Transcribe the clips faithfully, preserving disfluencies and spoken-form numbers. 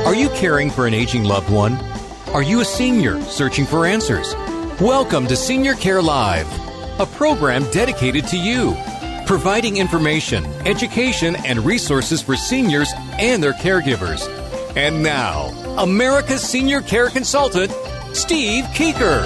Are you caring for an aging loved one? Are you a senior searching for answers? Welcome to Senior Care Live, a program dedicated to you, providing information, education, and resources for seniors and their caregivers. And now, America's Senior Care Consultant, Steve Keeker.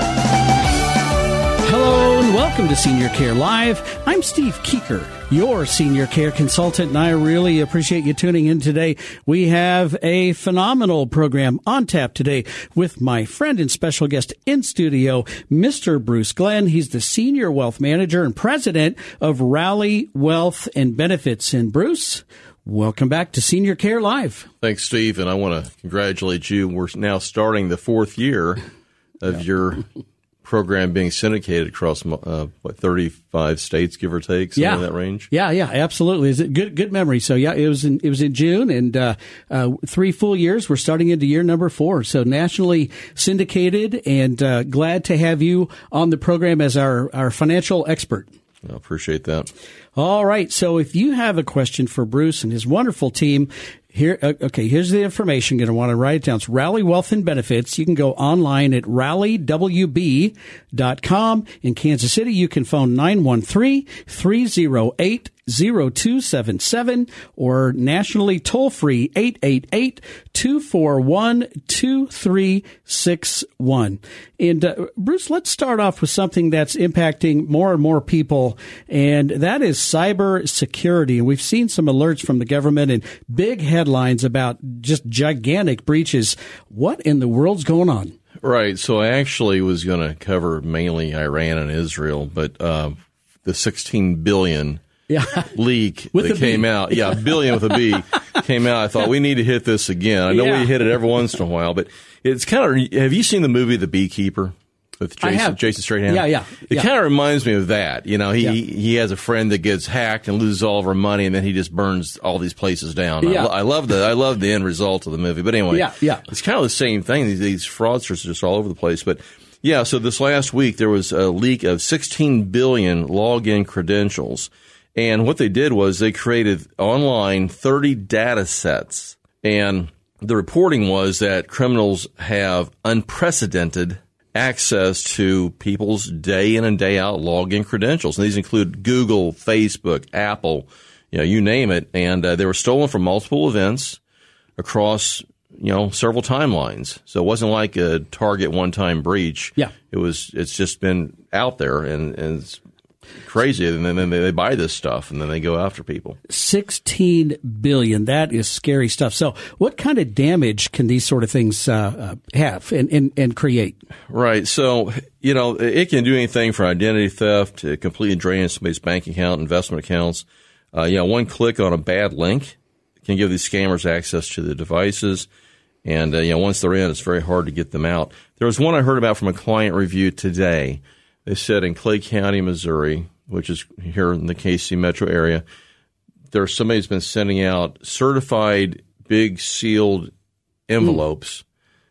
Hello and welcome to Senior Care Live. I'm Steve Keeker, your Senior Care Consultant, and I really appreciate you tuning in today. We have a phenomenal program on tap today with my friend and special guest in studio, Mister Bruce Glenn. He's the Senior Wealth Manager and President of Rally Wealth and Benefits. And Bruce, welcome back to Senior Care Live. Thanks, Steve, and I want to congratulate you. We're now starting the fourth year of yeah. your program being syndicated across uh, what thirty-five states, give or take, something yeah. in that range. Yeah, yeah, absolutely. Is it good? Good memory. So yeah, it was in it was in June, and uh, uh, three full years. We're starting into year number four. So nationally syndicated, and uh, glad to have you on the program as our our financial expert. I appreciate that. All right. So if you have a question for Bruce and his wonderful team, here, okay, here's the information. You're going to want to write it down. It's Rally Wealth and Benefits. You can go online at rally w b dot com. In Kansas City, you can phone nine one three, three oh eight, oh two seven seven or nationally toll-free eight eight eight, two four one, two three six one. And uh, Bruce, let's start off with something that's impacting more and more people, and that is cyber security. And we've seen some alerts from the government and big headlines about just gigantic breaches. What in the world's going on? Right. So I actually was going to cover mainly Iran and Israel, but uh, the sixteen billion yeah. leak with that came B. out, yeah, billion with a B, came out. I thought we need to hit this again. I know yeah. we hit it every once in a while, but it's kind of. Have you seen the movie The Beekeeper with Jason, I have. Jason Statham? Yeah, yeah. It yeah. kind of reminds me of that. You know, he yeah. he has a friend that gets hacked and loses all of her money, and then he just burns all these places down. Yeah. I, I love the I love the end result of the movie. But anyway, yeah, yeah. it's kind of the same thing. These, these fraudsters are just all over the place. But yeah, so this last week there was a leak of sixteen billion login credentials. And what they did was they created online thirty data sets. And the reporting was that criminals have unprecedented access to people's day in and day out login credentials. And these include Google, Facebook, Apple, you know, you name it. And uh, they were stolen from multiple events across, you know, several timelines. So it wasn't like a Target one-time breach. Yeah. It was, it's just been out there, and, and it's crazy. And then they buy this stuff and then they go after people. sixteen billion. That is scary stuff. So what kind of damage can these sort of things uh, uh, have and, and, and create? Right. So, you know, it can do anything from identity theft to completely draining somebody's bank account, investment accounts. Uh, you know, one click on a bad link can give these scammers access to the devices. And, uh, you know, once they're in, it's very hard to get them out. There was one I heard about from a client review today. They said in Clay County, Missouri, which is here in the K C metro area, there's somebody's been sending out certified big sealed envelopes, mm.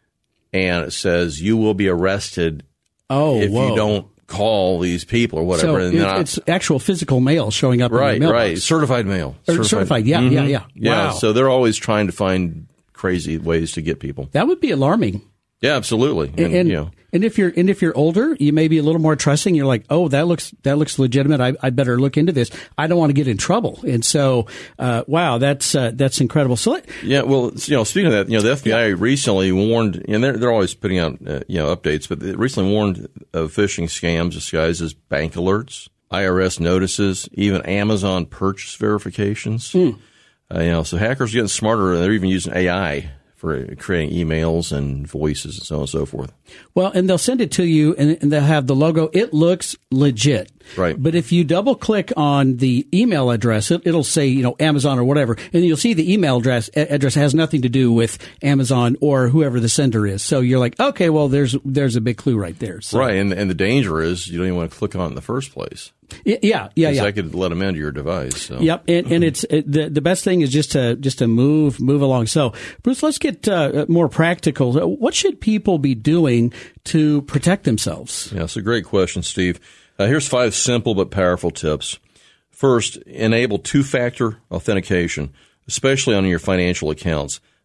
and it says you will be arrested oh, if whoa. you don't call these people or whatever. So and it, I, it's actual physical mail showing up right, in the mailbox. right, certified mail, certified, certified yeah, mm-hmm. yeah, yeah, yeah. Wow. So they're always trying to find crazy ways to get people. That would be alarming. Yeah, absolutely. And, and, you know. and if you're and if you're older, you may be a little more trusting. You're like, oh, that looks that looks legitimate. I, I better look into this. I don't want to get in trouble. And so, uh, wow, that's uh, that's incredible. So let, yeah, well, you know, speaking of that, you know, the F B I yeah. recently warned, and they're they're always putting out uh, you know updates, but they recently warned of phishing scams disguised as bank alerts, I R S notices, even Amazon purchase verifications. Mm. Uh, you know, so hackers are getting smarter. They're even using A I for creating emails and voices and so on and so forth. Well, and they'll send it to you, and, and they'll have the logo. It looks legit. Right. But if you double click on the email address, it, it'll say, you know, Amazon or whatever, and you'll see the email address address has nothing to do with Amazon or whoever the sender is. So you're like, okay, well, there's there's a big clue right there. So. Right, and and the danger is you don't even want to click on it in the first place. Yeah, yeah, yeah. Because I could let them into your device. So. Yep, and, and it's it, the the best thing is just to just to move move along. So, Bruce, let's get uh, more practical. What should people be doing to protect themselves? Yeah, it's a great question, Steve. Uh, here's five simple but powerful tips. First, enable two-factor authentication, especially on your financial accounts.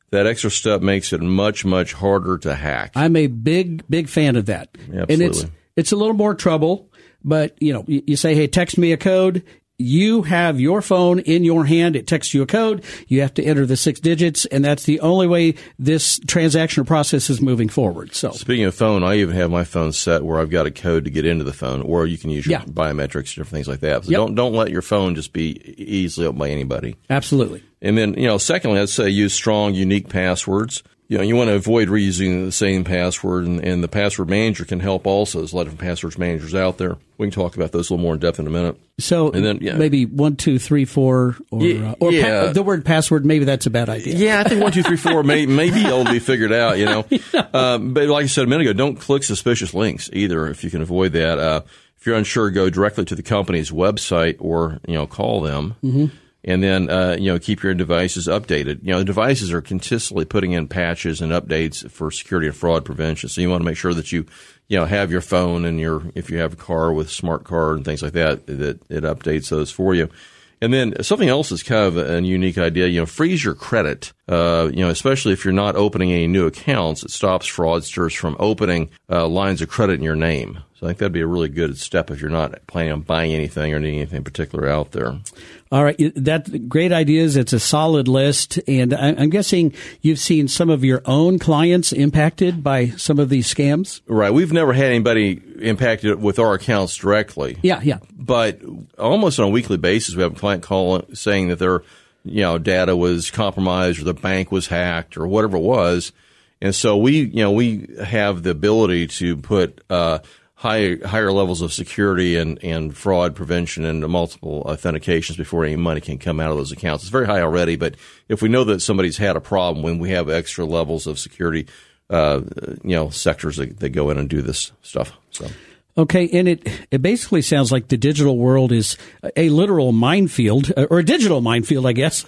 that extra step makes it much, much harder to hack. I'm a big, big fan of that. Absolutely. And it's it's a little more trouble, but you know, you, you say, hey, text me a code. You have your phone in your hand. It texts you a code. You have to enter the six digits, and that's the only way this transaction process is moving forward. So, speaking of phone, I even have my phone set where I've got a code to get into the phone, or you can use your yeah. biometrics, different things like that. So yep. don't don't let your phone just be easily opened by anybody. Absolutely. And then, you know, secondly, I'd say use strong, unique passwords. You know, you want to avoid reusing the same password, and, and the password manager can help also. There's a lot of different passwords managers out there. We can talk about those a little more in depth in a minute. So and then, yeah. maybe one, two, three, four, or, yeah, uh, or yeah. pa- the word password, maybe that's a bad idea. Yeah, I think one, two, three, four may, may be able to be figured out, you know. yeah. um, but like I said a minute ago, don't click suspicious links either if you can avoid that. Uh, if you're unsure, go directly to the company's website or, you know, call them. Mm-hmm. And then, uh, you know, keep your devices updated. You know, the devices are consistently putting in patches and updates for security and fraud prevention. So you want to make sure that you, you know, have your phone and your, if you have a car with smart card and things like that, that it updates those for you. And then something else is kind of a unique idea, you know, freeze your credit, uh, you know, especially if you're not opening any new accounts. It stops fraudsters from opening uh, lines of credit in your name. So I think that'd be a really good step if you're not planning on buying anything or needing anything particular out there. All right. That great ideas. It's a solid list. And I'm guessing you've seen some of your own clients impacted by some of these scams. Right. We've never had anybody impacted with our accounts directly. Yeah, yeah. But almost on a weekly basis, we have a client call saying that their, you know, data was compromised or the bank was hacked or whatever it was. And so we, you know, we have the ability to put, uh, High, higher levels of security and, and fraud prevention and multiple authentications before any money can come out of those accounts. It's very high already, but if we know that somebody's had a problem, when we have extra levels of security, uh, you know, sectors that, that go in and do this stuff. So. Okay, and it it basically sounds like the digital world is a literal minefield, or a digital minefield, I guess.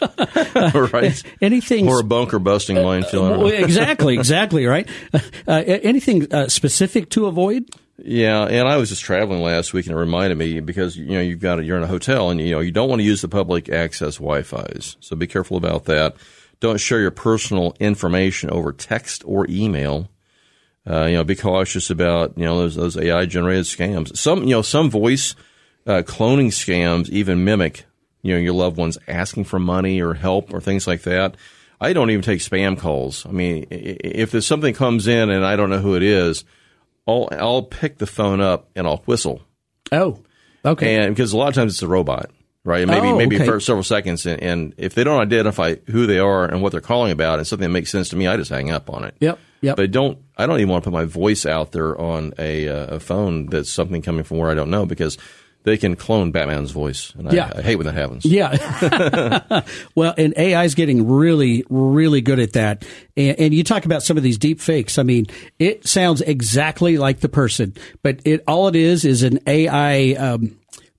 Right. Anything or a bunker busting minefield. Uh, exactly, exactly, right. Uh, anything uh, specific to avoid? Yeah, and I was just traveling last week, and it reminded me because you know you've got a, you're in a hotel, and you know you don't want to use the public access Wi-Fi's, so be careful about that. Don't share your personal information over text or email. Uh, you know, be cautious about you know those, those A I generated scams. Some you know some voice uh, cloning scams even mimic you know your loved ones asking for money or help or things like that. I don't even take spam calls. I mean, if there's something comes in and I don't know who it is, I'll I'll pick the phone up and I'll whistle. Oh, okay. And because a lot of times it's a robot, right? Maybe oh, maybe okay. for several seconds, and, and if they don't identify who they are and what they're calling about, and something that makes sense to me, I just hang up on it. Yep. Yep. But don't I don't even want to put my voice out there on a uh, a phone that's something coming from where I don't know, because they can clone Batman's voice, and yeah. I, I hate when that happens. Yeah. Well, and A I is getting really, really good at that. And, and you talk about some of these deep fakes. I mean, it sounds exactly like the person, but it all it is is an A I um,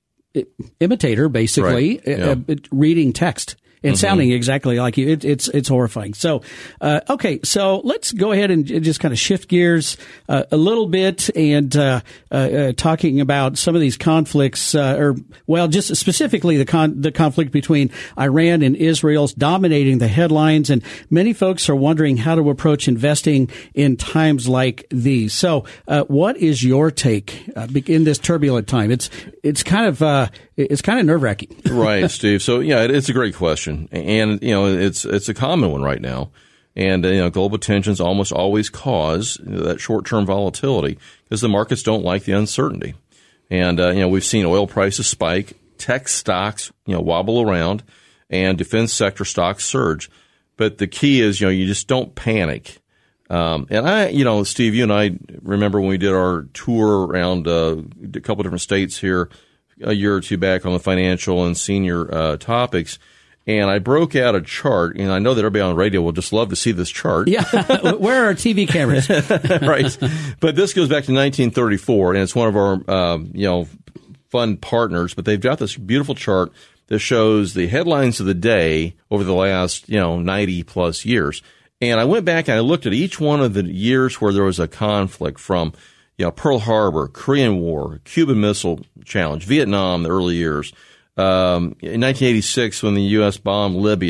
imitator, basically, right. yeah. uh, reading text. And mm-hmm. sounding exactly like you. It, it's it's horrifying. So, uh, okay, so let's go ahead and just kind of shift gears uh, a little bit and uh, uh, uh, talking about some of these conflicts, uh, or well, just specifically the con- the conflict between Iran and Israel is dominating the headlines, and many folks are wondering how to approach investing in times like these. So, uh, what is your take uh, in this turbulent time? It's it's kind of uh, it's kind of nerve wracking, right, Steve? So, yeah, it, it's a great question. And, you know, it's it's a common one right now. And, uh, you know, global tensions almost always cause that short-term volatility because the markets don't like the uncertainty. And, uh, you know, we've seen oil prices spike, tech stocks, you know, wobble around, and defense sector stocks surge. But the key is, you know, you just don't panic. Um, and I, you know, Steve, you and I remember when we did our tour around uh, a couple different states here a year or two back on the financial and senior uh, topics. And I broke out a chart, and I know that everybody on the radio will just love to see this chart. Yeah, where are our T V cameras? Right. But this goes back to nineteen thirty-four, and it's one of our, um, you know, fun partners. But they've got this beautiful chart that shows the headlines of the day over the last, you know, ninety plus years. And I went back and I looked at each one of the years where there was a conflict, from, you know, Pearl Harbor, Korean War, Cuban Missile Challenge, Vietnam, the early years. Um, in nineteen eighty-six, when the U S bombed Libya,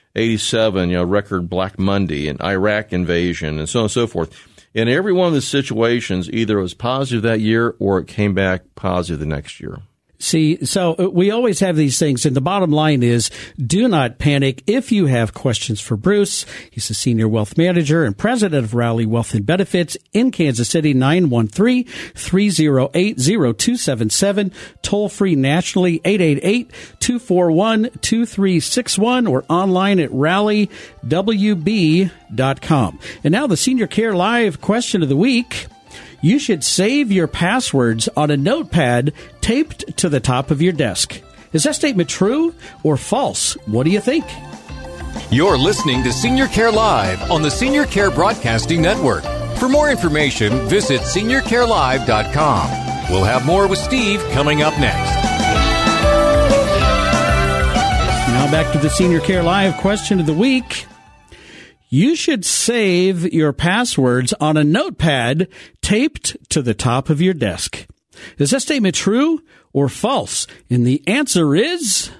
eighty-seven, you know, record Black Monday and Iraq invasion and so on and so forth. In every one of the situations, either it was positive that year or it came back positive the next year. See, so we always have these things, and the bottom line is do not panic. If you have questions for Bruce, he's the Senior Wealth Manager and President of Rally Wealth and Benefits in Kansas City, nine one three, three oh eight, oh two seven seven, toll free nationally, eight eight eight, two four one, two three six one, or online at rally w b dot com. And now the Senior Care Live question of the week. You should save your passwords on a notepad taped to the top of your desk. Is that statement true or false? What do you think? You're listening to Senior Care Live on the Senior Care Broadcasting Network. For more information, visit senior care live dot com. We'll have more with Steve coming up next. Now back to the Senior Care Live question of the week. You should save your passwords on a notepad taped to the top of your desk. Is that statement true or false? And the answer is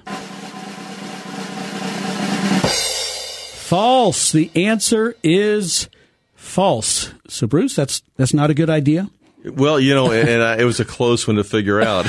false. The answer is false. So, Bruce, that's that's not a good idea? Well, you know, and, and I, it was a close one to figure out.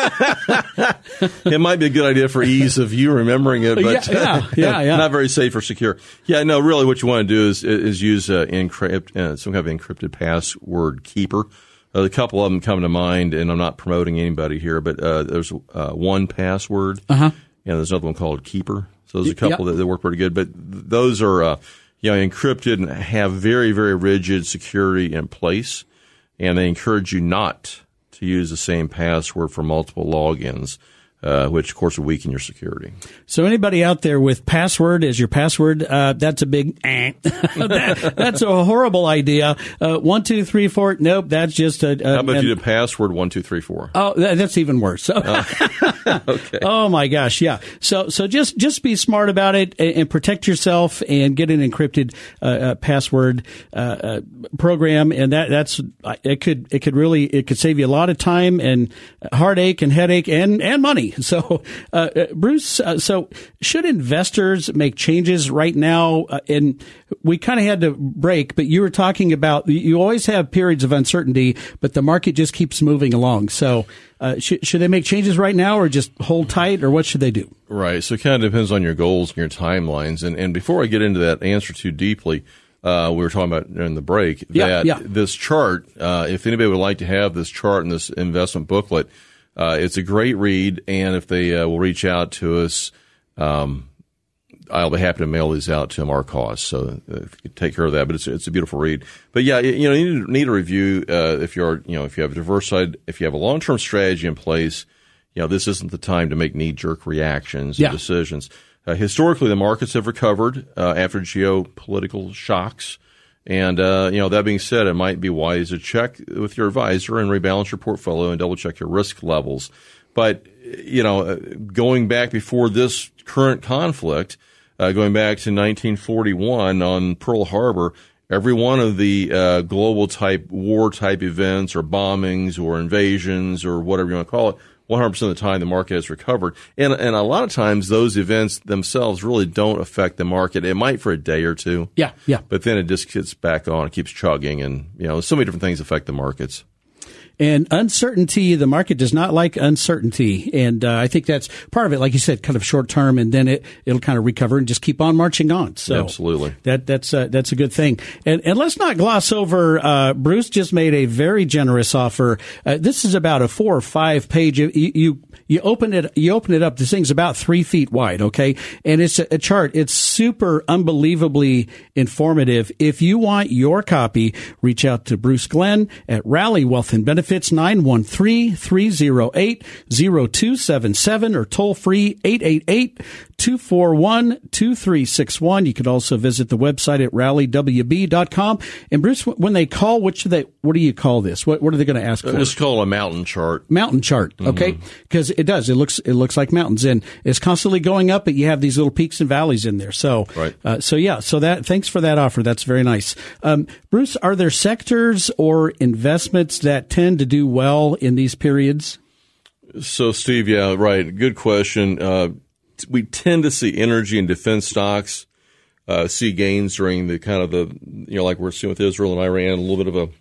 It might be a good idea for ease of you remembering it, but yeah, yeah, yeah, yeah. not very safe or secure. Yeah, no, really what you want to do is is use uh, encrypt, uh, some kind of encrypted password keeper. Uh, a couple of them come to mind, and I'm not promoting anybody here, but uh, there's uh, one password, uh-huh. and there's another one called Keeper. So there's a couple yep. that, that work pretty good, but those are uh, you know encrypted and have very, very rigid security in place. And they encourage you not to use the same password for multiple logins, uh, which, of course, will weaken your security. So anybody out there with password as your password, uh, that's a big eh. that, that's a horrible idea. Uh, one, two, three, four. Nope, that's just a. a How about an, you do password one, two, three, four? Oh, that's even worse. So, oh. Okay. Oh my gosh, yeah. So, so just just be smart about it and, and protect yourself and get an encrypted uh, uh, password uh, uh, program, and that that's it could it could really it could save you a lot of time and heartache and headache and and money. So, uh, Bruce, uh, so should investors make changes right now? Uh, and we kind of had to break, but you were talking about you always have periods of uncertainty, but the market just keeps moving along. So, uh, should, should they make changes right now or just hold tight, or what should they do? Right. So it kind of depends on your goals and your timelines. And, and before I get into that answer too deeply, uh, we were talking about during the break yeah, that yeah. this chart, uh, if anybody would like to have this chart in this investment booklet, Uh, it's a great read, and if they uh, will reach out to us, um, I'll be happy to mail these out to them, our cost. So uh, if you could take care of that, but it's it's a beautiful read. But yeah, you know, you need, need a review uh, if you're you know if you have a diversified, if you have a long term strategy in place. You know, this isn't the time to make knee jerk reactions yeah. and decisions. Uh, historically, the markets have recovered uh, after geopolitical shocks. And, uh, you know, that being said, it might be wise to check with your advisor and rebalance your portfolio and double check your risk levels. But, you know, going back before this current conflict, uh, going back to nineteen forty-one on Pearl Harbor, every one of the uh, global type war type events or bombings or invasions or whatever you want to call it, one hundred percent of the time the market has recovered. And and a lot of times those events themselves really don't affect the market. It might for a day or two. Yeah, yeah. But then it just gets back on. It keeps chugging. And, you know, so many different things affect the markets. And uncertainty, the market does not like uncertainty. And uh, I think that's part of it, like you said, kind of short term, and then it, it'll kind of recover and just keep on marching on. So absolutely. That, that's, uh, that's a good thing. And, and let's not gloss over, uh, Bruce just made a very generous offer. Uh, this is about a four or five page, you, you, you open it, you open it up, this thing's about three feet wide, okay? And it's a, a chart. It's super unbelievably informative. If you want your copy, reach out to Bruce Glenn at Rally Wealth and Benefits. It's nine one three, three oh eight, oh two seven seven or toll free eight eight eight, two four one, two three six one. You could also visit the website at rally w b dot com. And Bruce, when they call, what should they, what do you call this? What, what are they going to ask for? It's called a mountain chart. Mountain chart. Okay. Because mm-hmm. it does. It looks, it looks like mountains, and it's constantly going up, but you have these little peaks and valleys in there. So, right. uh, so yeah, so that, thanks for that offer. That's very nice. Um, Bruce, are there sectors or investments that tend to do well in these periods? So, Steve, yeah, right. Good question. Uh, we tend to see energy and defense stocks uh, see gains during the kind of the, you know, like we're seeing with Israel and Iran, a little bit of a,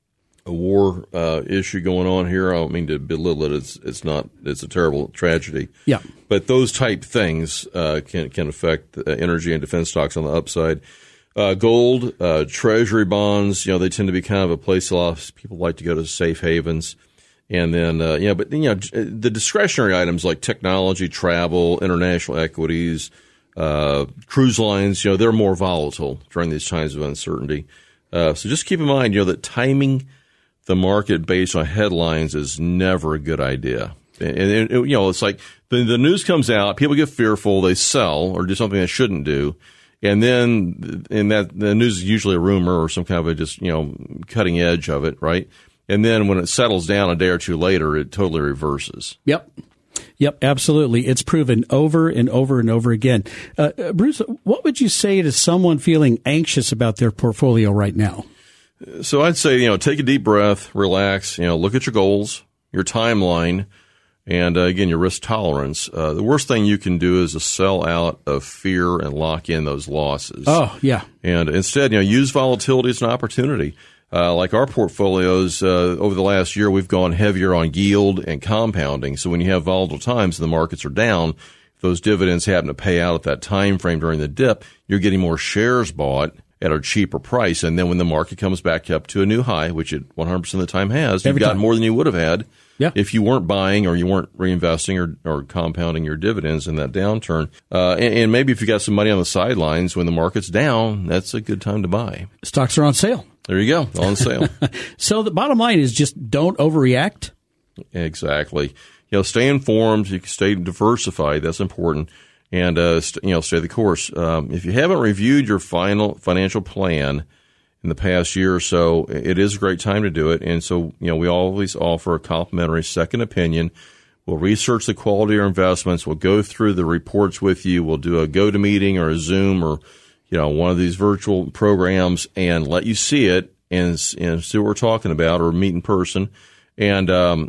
a war uh, issue going on here. I don't mean to belittle it. It's it's not. It's a terrible tragedy. Yeah. But those type things uh, can can affect uh, energy and defense stocks on the upside. Uh, gold, uh, treasury bonds, you know, they tend to be kind of a place a lot of people like to go to safe havens. And then, uh, yeah, but, you know, the discretionary items like technology, travel, international equities, uh, cruise lines, you know, they're more volatile during these times of uncertainty. Uh, so just keep in mind, you know, that timing the market based on headlines is never a good idea. And, and you know, it's like the, the news comes out, people get fearful, they sell or do something they shouldn't do. And then, and that the news is usually a rumor or some kind of a just, you know, cutting edge of it, right? And then when it settles down a day or two later, it totally reverses. Yep. Yep, absolutely. It's proven over and over and over again. Uh, Bruce, what would you say to someone feeling anxious about their portfolio right now? So I'd say, you know, take a deep breath, relax, you know, look at your goals, your timeline, and, uh, again, your risk tolerance. Uh, the worst thing you can do is to sell out of fear and lock in those losses. Oh, yeah. And instead, you know, use volatility as an opportunity. Uh, like our portfolios, uh, over the last year, we've gone heavier on yield and compounding. So when you have volatile times and the markets are down, if those dividends happen to pay out at that time frame during the dip, you're getting more shares bought at a cheaper price. And then when the market comes back up to a new high, which it one hundred percent of the time has, Every you've got time. more than you would have had yeah. if you weren't buying or you weren't reinvesting or, or compounding your dividends in that downturn. Uh, and, and maybe if you got some money on the sidelines when the market's down, that's a good time to buy. Stocks are on sale. There you go, on sale. So the bottom line is just don't overreact. Exactly. You know, stay informed. You can stay diversified. That's important. And, uh, st- you know, stay the course. Um, if you haven't reviewed your final financial plan in the past year or so, it is a great time to do it. And so, you know, we always offer a complimentary second opinion. We'll research the quality of your investments. We'll go through the reports with you. We'll do a go-to meeting or a Zoom or, you know, one of these virtual programs and let you see it and, and see what we're talking about or meet in person. And, um,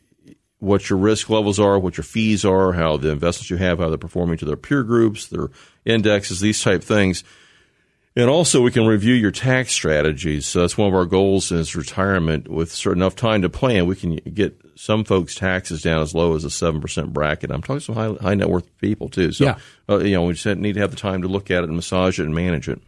what your risk levels are, what your fees are, how the investments you have, how they're performing to their peer groups, their indexes, these type things. And also we can review your tax strategies. So that's one of our goals is retirement. With certain enough time to plan, we can get some folks' taxes down as low as a seven percent bracket. I'm talking to some high, high net worth people too. So, yeah. uh, you know, we just need to have the time to look at it and massage it and manage it.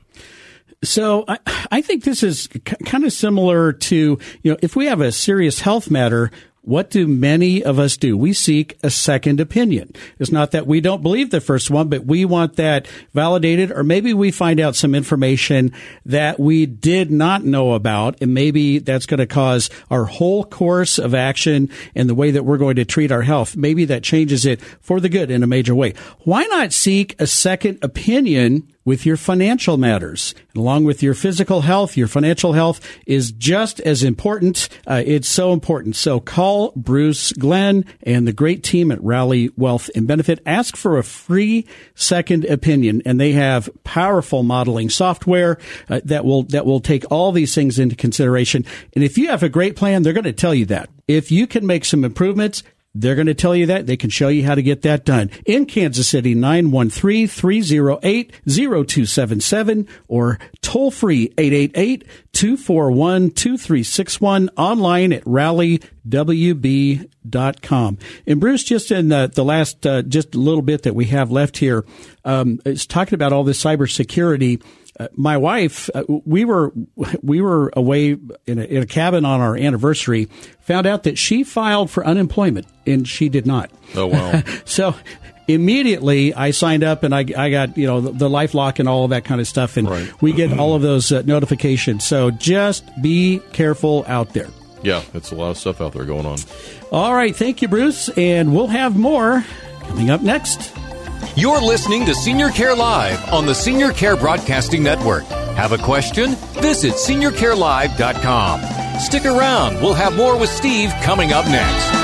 So I, I think this is c- kind of similar to, you know, if we have a serious health matter, what do many of us do? We seek a second opinion. It's not that we don't believe the first one, but we want that validated, or maybe we find out some information that we did not know about, and maybe that's going to cause our whole course of action and the way that we're going to treat our health. Maybe that changes it for the good in a major way. Why not seek a second opinion with your financial matters? And along with your physical health, your financial health is just as important. Uh, it's so important. So call Bruce Glenn and the great team at Rally Wealth and Benefit. Ask for a free second opinion, and they have powerful modeling software uh, that will that will take all these things into consideration. And if you have a great plan, they're going to tell you that. If you can make some improvements, they're going to tell you that. They can show you how to get that done. In Kansas City, nine one three, three oh eight, oh two seven seven or toll free eight eight eight, two four one, two three six one, online at rally w b dot com. And Bruce, just in the, the last, uh, just a little bit that we have left here, um, is talking about all this cybersecurity. Uh, my wife, uh, we were we were away in a, in a cabin on our anniversary. Found out that she filed for unemployment, and she did not. Oh wow! So immediately, I signed up, and I, I got you know the, the LifeLock and all of that kind of stuff, and right. we get all of those uh, notifications. So just be careful out there. Yeah, it's a lot of stuff out there going on. All right, thank you, Bruce, and we'll have more coming up next. You're listening to Senior Care Live on the Senior Care Broadcasting Network. Have a question? Visit senior care live dot com. Stick around. We'll have more with Steve coming up next.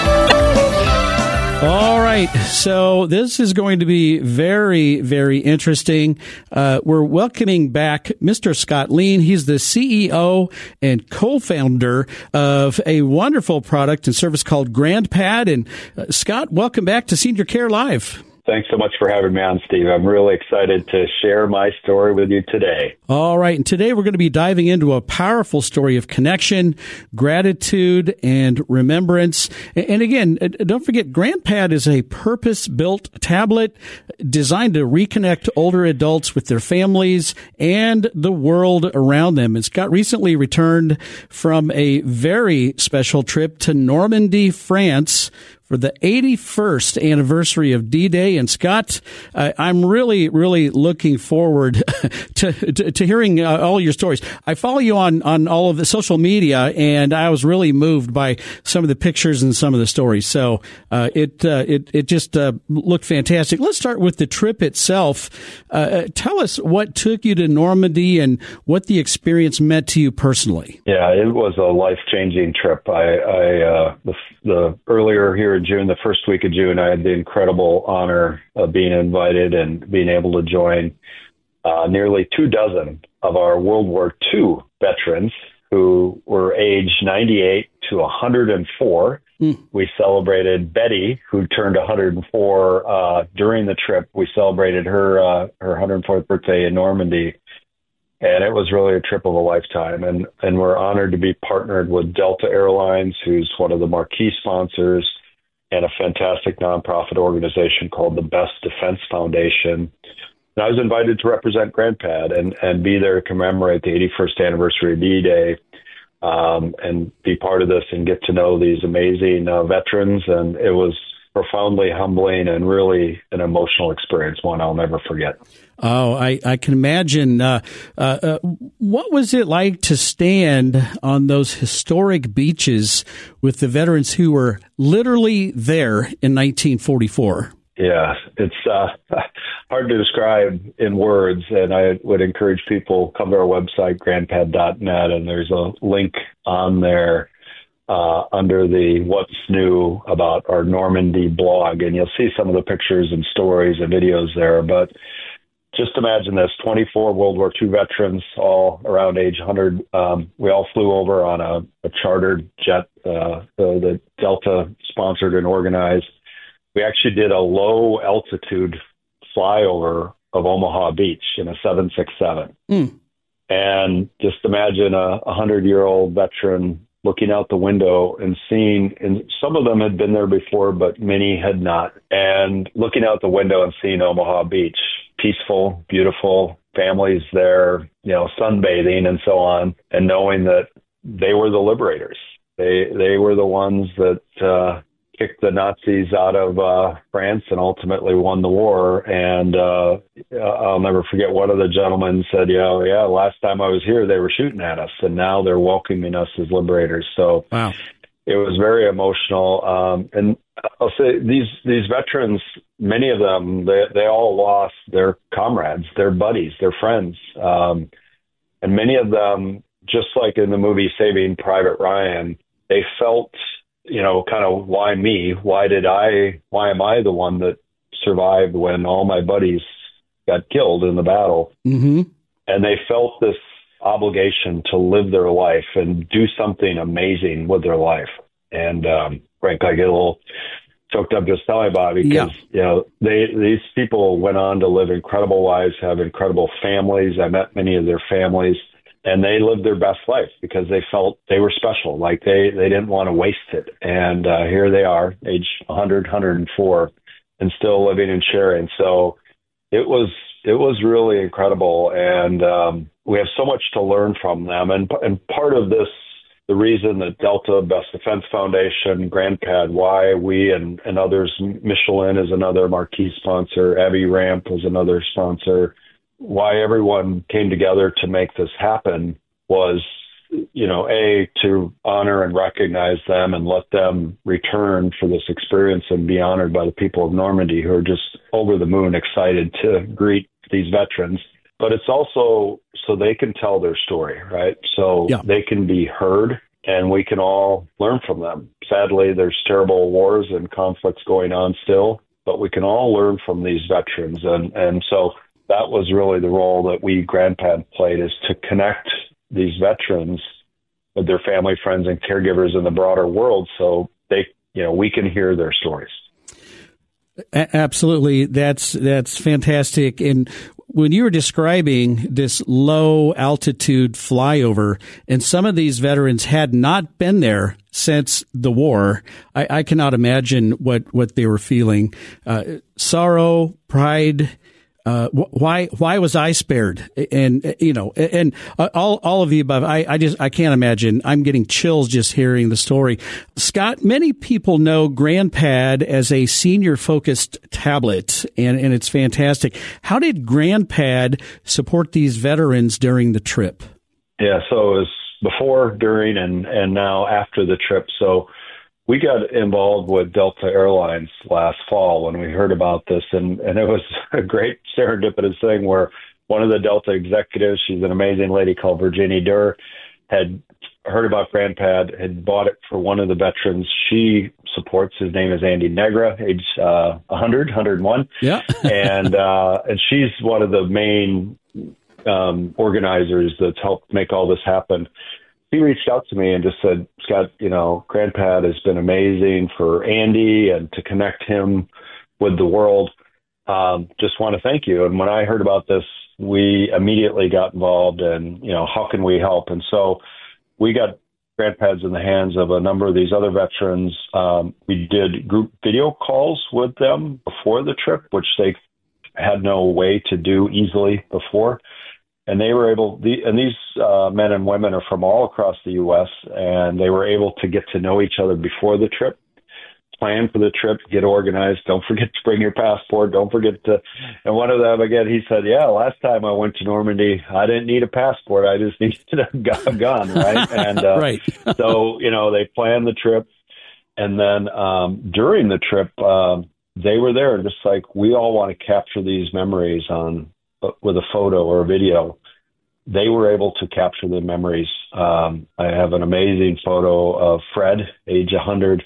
All right. So this is going to be very, very interesting. Uh, we're welcoming back Mister Scott Lean. He's the C E O and co-founder of a wonderful product and service called GrandPad. And uh, Scott, welcome back to Senior Care Live. Thanks so much for having me on, Steve. I'm really excited to share my story with you today. All right. And today we're going to be diving into a powerful story of connection, gratitude, and remembrance. And again, don't forget, GrandPad is a purpose-built tablet designed to reconnect older adults with their families and the world around them. It's got recently returned from a very special trip to Normandy, France, for the eighty-first anniversary of D-Day. And Scott, uh, I'm really, really looking forward to, to, to hearing uh, all your stories. I follow you on, on all of the social media, and I was really moved by some of the pictures and some of the stories. So uh, it, uh, it it just uh, looked fantastic. Let's start with the trip itself. Uh, tell us what took you to Normandy and what the experience meant to you personally. Yeah, it was a life-changing trip. I, I uh, the, the earlier here in June, the first week of June, I had the incredible honor of being invited and being able to join uh, nearly two dozen of our World War Two veterans who were aged ninety-eight to one hundred four. Mm. We celebrated Betty, who turned one hundred four uh, during the trip. We celebrated her uh, her one hundred fourth birthday in Normandy. And it was really a trip of a lifetime. And, and we're honored to be partnered with Delta Airlines, who's one of the marquee sponsors, and a fantastic nonprofit organization called the Best Defense Foundation. And I was invited to represent GrandPad and, and be there to commemorate the eighty-first anniversary of D-Day, um, and be part of this and get to know these amazing uh, veterans. And it was profoundly humbling and really an emotional experience, one I'll never forget. Oh, I, I can imagine. Uh, uh, uh, what was it like to stand on those historic beaches with the veterans who were literally there in nineteen forty-four? Yeah, it's uh, hard to describe in words, and I would encourage people come to our website, grandpad dot net, and there's a link on there uh, under the What's New about our Normandy blog, and you'll see some of the pictures and stories and videos there. But just imagine this, twenty-four World War Two veterans, all around age one hundred. Um, we all flew over on a, a chartered jet uh, that Delta sponsored and organized. We actually did a low altitude flyover of Omaha Beach in a seven sixty-seven. Mm. And just imagine a hundred-year-old veteran looking out the window and seeing, and some of them had been there before, but many had not. And looking out the window and seeing Omaha Beach, peaceful, beautiful, families there, you know, sunbathing and so on, and knowing that they were the liberators. They they were the ones that uh, kicked the Nazis out of uh, France and ultimately won the war. And uh, I'll never forget, one of the gentlemen said, yeah, yeah, last time I was here, they were shooting at us, and now they're welcoming us as liberators. So wow. It was very emotional. Um, and I'll say these, these veterans, many of them, they, they all lost their comrades, their buddies, their friends. Um, and many of them, just like in the movie Saving Private Ryan, they felt, you know, kind of, why me? Why did I, why am I the one that survived when all my buddies got killed in the battle? Mm-hmm. And they felt this obligation to live their life and do something amazing with their life. And, um, Frank, I get a little choked up just telling about it because, yeah. you know, they, these people went on to live incredible lives, have incredible families. I met many of their families. And they lived their best life because they felt they were special, like they, they didn't want to waste it. And uh, here they are, age one hundred, one hundred four, and still living and sharing. So it was it was really incredible. And um, we have so much to learn from them. And, and part of this, the reason that Delta, Best Defense Foundation, GrandPad, why we and, and others, Michelin is another marquee sponsor, Abbey Ramp was another sponsor, why everyone came together to make this happen was, you know, A, to honor and recognize them and let them return for this experience and be honored by the people of Normandy who are just over the moon excited to greet these veterans. But it's also so they can tell their story, right? So yeah. they can be heard and we can all learn from them. Sadly, there's terrible wars and conflicts going on still, but we can all learn from these veterans. And, and so that was really the role that we, GrandPad, played, is to connect these veterans with their family, friends, and caregivers in the broader world so they, you know, we can hear their stories. A- absolutely. That's, that's fantastic. And when you were describing this low altitude flyover, and some of these veterans had not been there since the war, I, I cannot imagine what, what they were feeling. Uh, sorrow, pride. Uh, why, why was I spared? And, you know, and all, all of the above. I, I just, I can't imagine. I'm getting chills just hearing the story. Scott, many people know GrandPad as a senior focused tablet, and, and it's fantastic. How did GrandPad support these veterans during the trip? Yeah. So it was before, during, and, and now after the trip. So we got involved with Delta Airlines last fall when we heard about this, and, and it was a great serendipitous thing where one of the Delta executives, she's an amazing lady called Virginia Durr, had heard about GrandPad, had bought it for one of the veterans she supports. His name is Andy Negra, age uh, one hundred, one hundred one. Yeah. and, uh, and she's one of the main um, organizers that's helped make all this happen. He reached out to me and just said, Scott, you know, GrandPad has been amazing for Andy and to connect him with the world. Um, just want to thank you. And when I heard about this, we immediately got involved and, you know, how can we help? And so we got GrandPads in the hands of a number of these other veterans. Um, we did group video calls with them before the trip, which they had no way to do easily before. And they were able, the, and these uh, men and women are from all across the U S, and they were able to get to know each other before the trip, plan for the trip, get organized. Don't forget to bring your passport. Don't forget to, and one of them, again, he said, yeah, last time I went to Normandy, I didn't need a passport. I just needed a gun, right? And uh, right. so, you know, they planned the trip. And then um, during the trip, um, they were there, just like we all want to capture these memories on with a photo or a video. They were able to capture the memories. Um, I have an amazing photo of Fred, age one hundred,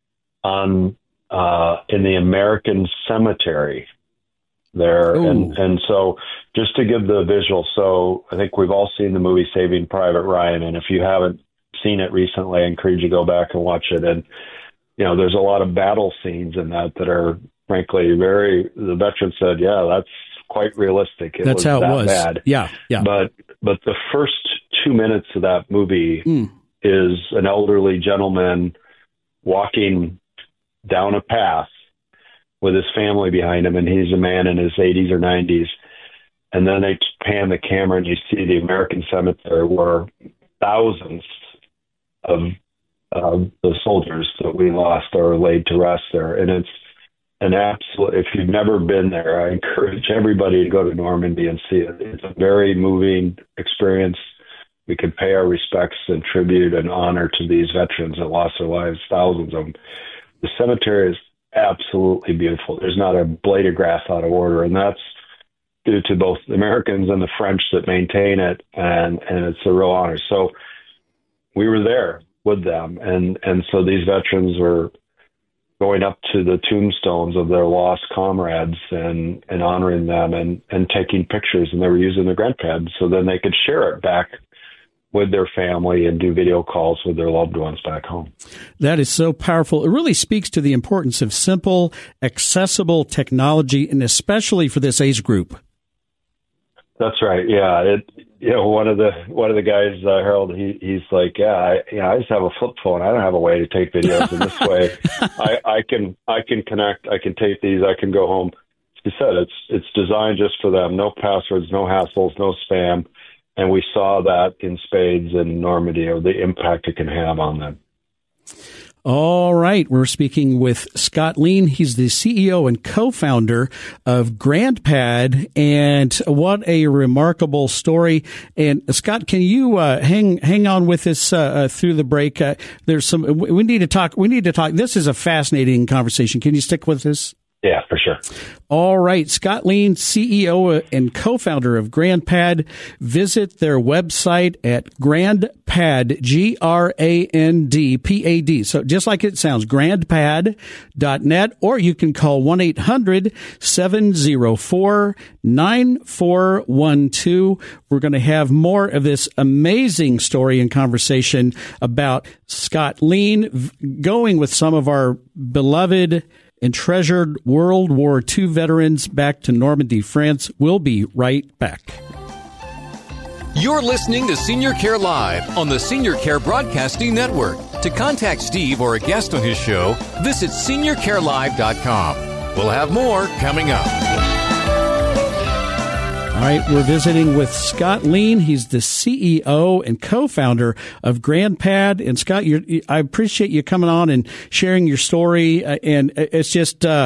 on uh, in the American Cemetery there. And, and so just to give the visual, so I think we've all seen the movie Saving Private Ryan. And if you haven't seen it recently, I encourage you to go back and watch it. And, you know, there's a lot of battle scenes in that that are frankly very, the veteran said, yeah, that's quite realistic. It That's was how it that was. Bad. Yeah, yeah. But but the first two minutes of that movie mm. is an elderly gentleman walking down a path with his family behind him, and he's a man in his eighties or nineties. And then they pan the camera, and you see the American Cemetery where thousands of uh, the soldiers that we lost are laid to rest there, and it's an absolute, if you've never been there, I encourage everybody to go to Normandy and see it. It's a very moving experience. We can pay our respects and tribute and honor to these veterans that lost their lives, thousands of them. The cemetery is absolutely beautiful. There's not a blade of grass out of order, and that's due to both the Americans and the French that maintain it, and, and it's a real honor. So we were there with them, and, and so these veterans were going up to the tombstones of their lost comrades and, and honoring them and, and taking pictures, and they were using their GrandPad so then they could share it back with their family and do video calls with their loved ones back home. That is so powerful. It really speaks to the importance of simple, accessible technology, and especially for this age group. That's right. Yeah. It, you know, one of the, one of the guys, uh, Harold, he, he's like, yeah, I, you know, I just have a flip phone. I don't have a way to take videos in this way. I, I can, I can connect, I can tape these, I can go home. He said, it's, it's designed just for them. No passwords, no hassles, no spam. And we saw that in spades in Normandy, or the impact it can have on them. All right. We're speaking with Scott Lean. He's the C E O and co-founder of GrandPad. And what a remarkable story. And Scott, can you uh, hang hang on with us uh, uh, through the break? Uh, there's some, we need to talk. We need to talk. This is a fascinating conversation. Can you stick with us? Yeah, for sure. All right. Scott Lean, C E O and co-founder of GrandPad. Visit their website at GrandPad, G R A N D P A D. So just like it sounds, grandpad dot net, or you can call one eight hundred seven oh four nine four one two. We're going to have more of this amazing story and conversation about Scott Lean going with some of our beloved and treasured World War Two veterans back to Normandy, France. We'll be right back. You're listening to Senior Care Live on the Senior Care Broadcasting Network. To contact Steve or a guest on his show, visit senior care live dot com. We'll have more coming up. All right, we're visiting with Scott Lean. He's the C E O and co-founder of GrandPad. And Scott, you're, I appreciate you coming on and sharing your story. Uh, and it's just, uh,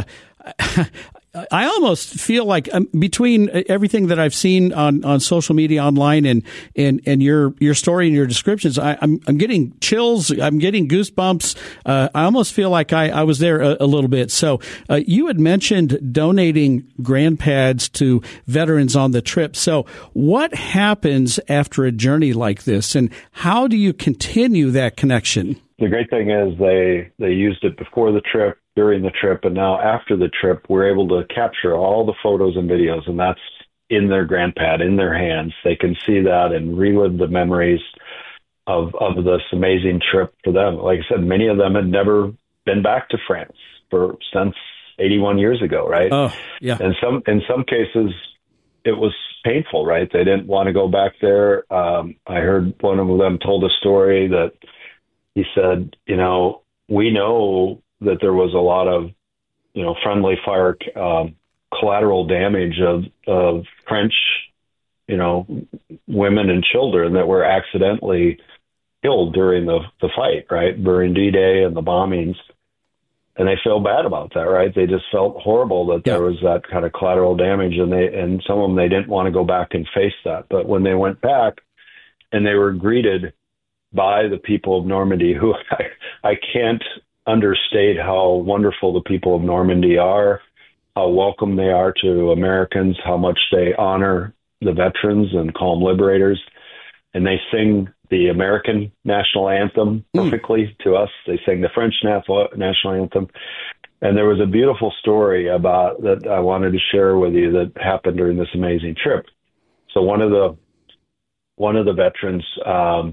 I almost feel like um, between everything that I've seen on, on social media, online, and, and, and your your story and your descriptions, I, I'm I'm getting chills. I'm getting goosebumps. Uh, I almost feel like I, I was there a, a little bit. So uh, you had mentioned donating GrandPads to veterans on the trip. So what happens after a journey like this, and how do you continue that connection? The great thing is they they used it before the trip, during the trip, and now after the trip, we're able to capture all the photos and videos, and that's in their GrandPad, in their hands. They can see that and relive the memories of of this amazing trip for them. Like I said, many of them had never been back to France for since eighty-one years ago, right? Oh, yeah. And some in some cases, it was painful, right? They didn't want to go back there. Um, I heard one of them told a story that he said, you know, we know that there was a lot of, you know, friendly fire um, collateral damage of, of French, you know, women and children that were accidentally killed during the, the fight, right, during D-Day and the bombings. And they feel bad about that, right? They just felt horrible that there was that kind of collateral damage, and they and some of them, they didn't want to go back and face that. But when they went back and they were greeted by the people of Normandy, who I, I can't understate how wonderful the people of Normandy are, how welcome they are to Americans, how much they honor the veterans and call them liberators. And they sing the American national anthem perfectly mm. to us. They sing the French national anthem. And there was a beautiful story about that I wanted to share with you that happened during this amazing trip. So one of the one of the veterans um,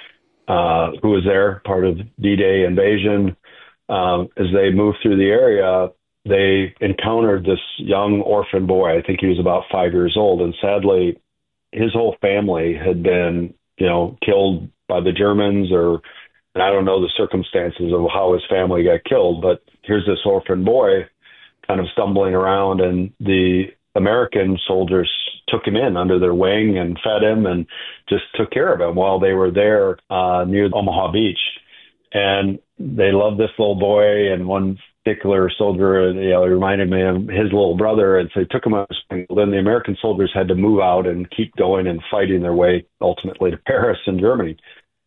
uh, who was there, part of D-Day invasion, um, as they moved through the area, they encountered this young orphan boy. I think he was about five years old, and sadly, his whole family had been, you know, killed by the Germans, or, and I don't know the circumstances of how his family got killed, but here's this orphan boy kind of stumbling around, and the American soldiers took him in under their wing and fed him and just took care of him while they were there uh, near Omaha Beach. And they loved this little boy, and one particular soldier, you know, reminded me of his little brother, and so they took him out. Then the American soldiers had to move out and keep going and fighting their way ultimately to Paris and Germany.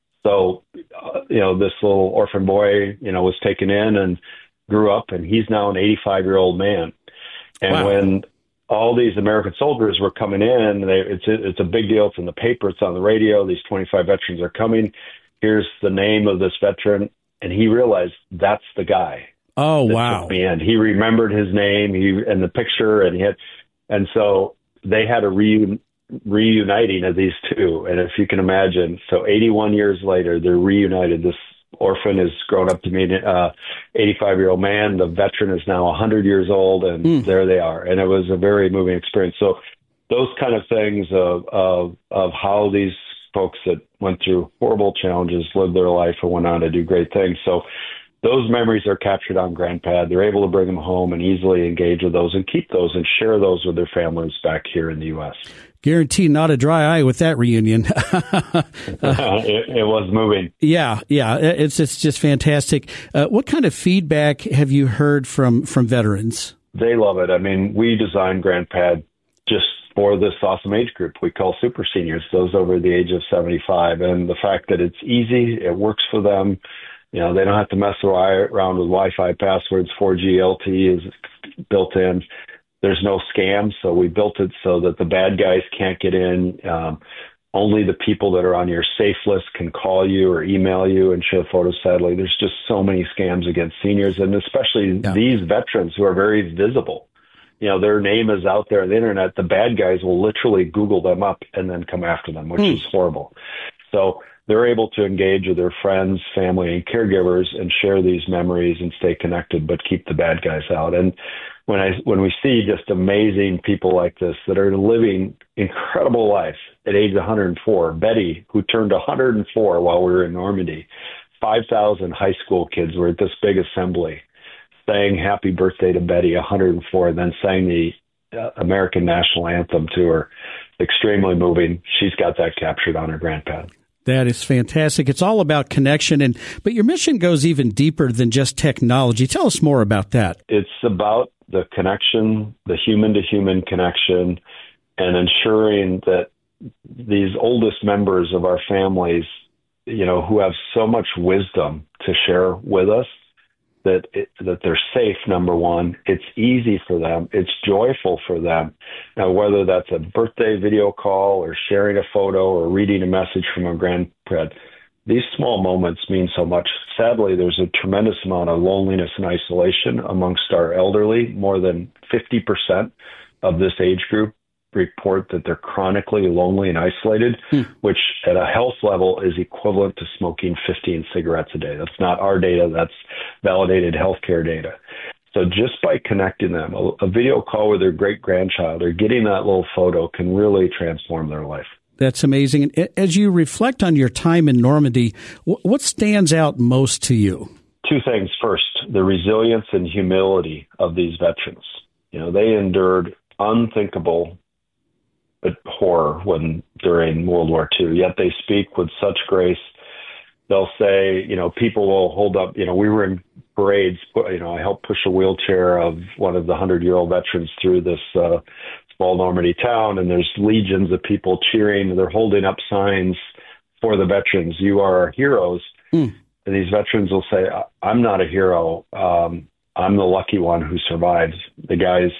So, uh, you know, this little orphan boy, you know, was taken in and grew up, and he's now an eighty-five-year-old man. And wow. when all these American soldiers were coming in, they, it's a, it's a big deal. It's in the paper. It's on the radio. These twenty-five veterans are coming. Here's the name of this veteran. And he realized that's the guy. Oh, wow. And he remembered his name he and the picture. And he had, and so they had a reun, reuniting of these two. And if you can imagine, so eighty-one years later, they're reunited. This orphan has grown up to be an uh, eighty-five-year-old man. The veteran is now one hundred years old, and mm. there they are. And it was a very moving experience. So those kind of things of, of, of how these folks that went through horrible challenges lived their life and went on to do great things. So those memories are captured on GrandPad. They're able to bring them home and easily engage with those and keep those and share those with their families back here in the U S. Guarantee not a dry eye with that reunion. uh, it, it was moving. Yeah, yeah, it's it's just fantastic. Uh, what kind of feedback have you heard from from veterans? They love it. I mean, we designed GrandPad just for this awesome age group we call super seniors, those over the age of seventy-five. And the fact that it's easy, it works for them. You know, they don't have to mess around with Wi-Fi passwords. four G L T is built in. There's no scams, so we built it so that the bad guys can't get in. Um, only the people that are on your safe list can call you or email you and share photos. Sadly, there's just so many scams against seniors, and especially yeah. these veterans who are very visible. You know, their name is out there on the internet. The bad guys will literally Google them up and then come after them, which mm. is horrible. So they're able to engage with their friends, family, and caregivers and share these memories and stay connected, but keep the bad guys out. And when I when we see just amazing people like this that are living incredible life at age one hundred four, Betty, who turned one hundred four while we were in Normandy, five thousand high school kids were at this big assembly, saying happy birthday to Betty, one hundred four, and then sang the uh, American national anthem to her. Extremely moving. She's got that captured on her GrandPad. That is fantastic. It's all about connection, and but your mission goes even deeper than just technology. Tell us more about that. It's about the connection, the human-to-human connection, and ensuring that these oldest members of our families, you know, who have so much wisdom to share with us, that it, that they're safe, number one. It's easy for them. It's joyful for them. Now, whether that's a birthday video call or sharing a photo or reading a message from a grandparent, these small moments mean so much. Sadly, there's a tremendous amount of loneliness and isolation amongst our elderly. More than fifty percent of this age group report that they're chronically lonely and isolated, hmm. which at a health level is equivalent to smoking fifteen cigarettes a day. That's not our data. That's validated healthcare data. So just by connecting them, a, a video call with their great-grandchild or getting that little photo can really transform their life. That's amazing. And as you reflect on your time in Normandy, what stands out most to you? Two things. First, the resilience and humility of these veterans. You know, they endured unthinkable horror when during World War Two, yet they speak with such grace. They'll say, you know, people will hold up, you know, we were in parades, you know, I helped push a wheelchair of one of the hundred-year-old veterans through this uh, small Normandy town, and there's legions of people cheering. They're holding up signs for the veterans. You are our heroes. Mm. And these veterans will say, I'm not a hero. Um, I'm the lucky one who survived. The guys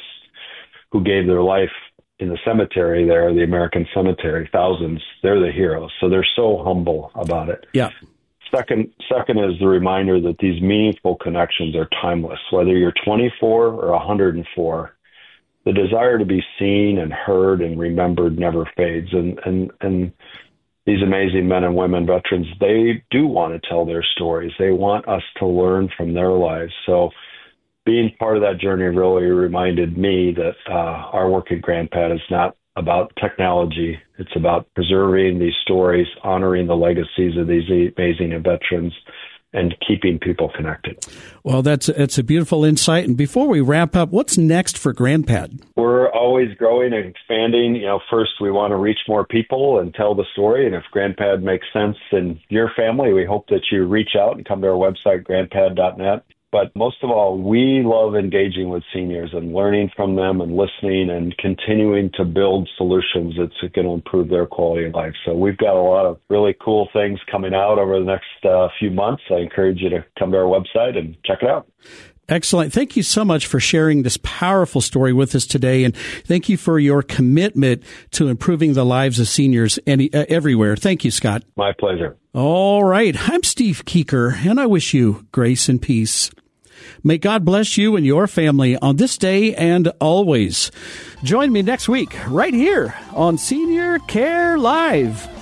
who gave their life in the cemetery there, the American cemetery, thousands, they're the heroes. So they're so humble about it. Yeah. Second, second is the reminder that these meaningful connections are timeless. Whether you're twenty-four or one hundred four, the desire to be seen and heard and remembered never fades. And, and, and these amazing men and women, veterans, they do want to tell their stories. They want us to learn from their lives. So being part of that journey really reminded me that uh, our work at GrandPad is not about technology. It's about preserving these stories, honoring the legacies of these amazing veterans, and keeping people connected. Well, that's that's a beautiful insight. And before we wrap up, what's next for GrandPad? We're always growing and expanding. You know, first we want to reach more people and tell the story. And if GrandPad makes sense in your family, we hope that you reach out and come to our website, grandpad dot net. But most of all, we love engaging with seniors and learning from them and listening and continuing to build solutions that's going to improve their quality of life. So we've got a lot of really cool things coming out over the next uh, few months. I encourage you to come to our website and check it out. Excellent. Thank you so much for sharing this powerful story with us today. And thank you for your commitment to improving the lives of seniors any, uh, everywhere. Thank you, Scott. My pleasure. All right. I'm Steve Keeker, and I wish you grace and peace. May God bless you and your family on this day and always. Join me next week right here on Senior Care Live.